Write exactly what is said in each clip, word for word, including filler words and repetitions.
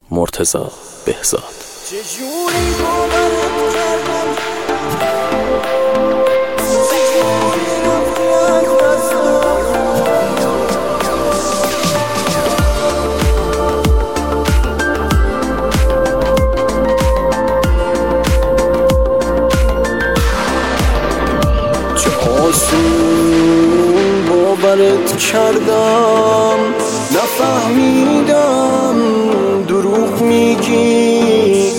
مرتضی بهزاد. چجوری باورت کردم، چجوری رفتی از دستم، چه آسون باورت کردم، نفهمیدم دروغ میگی،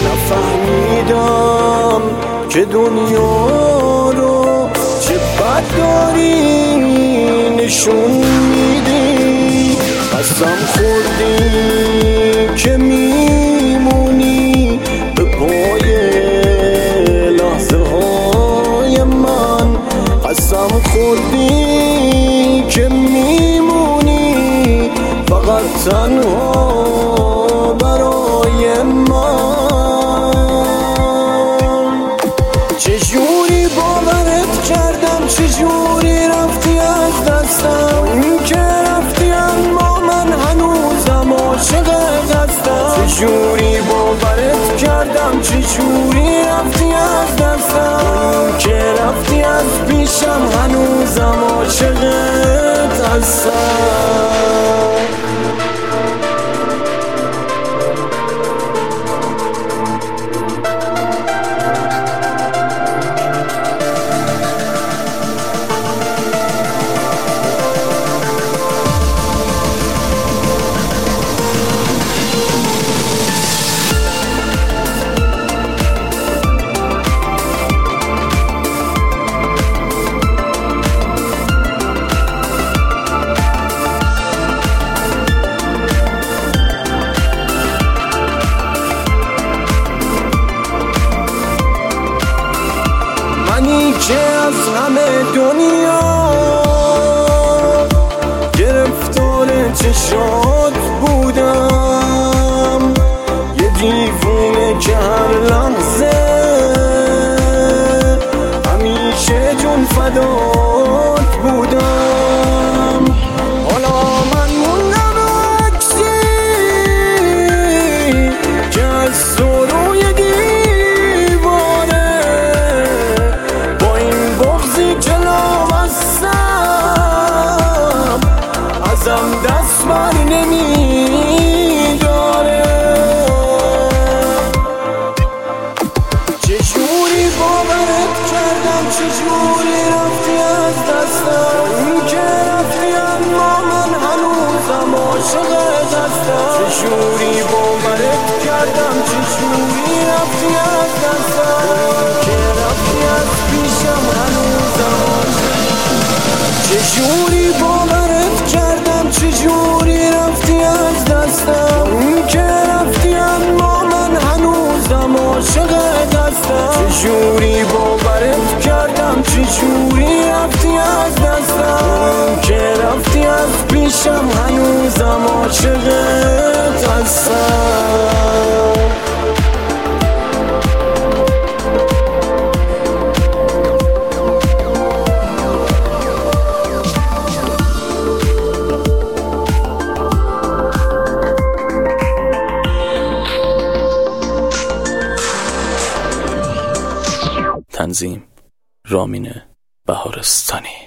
نفهمیدم که دنیا رو چه بد داری نشون میدی. قسم خوردی که میمونی به پای لحظه های من، قسم خوردی که میمونی فقط تنها برای من. چجوری باورت کردم، چجوری رفتی از دستم، این که رفتی اما من هنوزم عاشق دستم. چجوری باورت کردم، چجوری رفتی از دستم، این که رفتی از پیشم هنوزم عاشق دستم. منی که از همه دنیا گرفتار چشات بودم، یه دیوونه که هر لحظه همیشه جون فدات بودم. حالا من موندم عکسی که از سروی ازم دست بر نمیداره. چجوری باورت کردم، چجوری رفتی از دستم، این که رفتی اما من هنوزم عاشق دستم. چجوری باورت کردم، چجوری رفتی از دستم، این که رفتی از پیشم هنوزم عاشق. چجوری باورت کردم، چجوری رفتی از دستم، این که رفتی اما من هنوزم عاشق دستم. چجوری باورت کردم، چجوری رفتی از دستم، این که رفتی از پیشم هنوزم عاشق دستم. تنظیم رامین بهارستانی.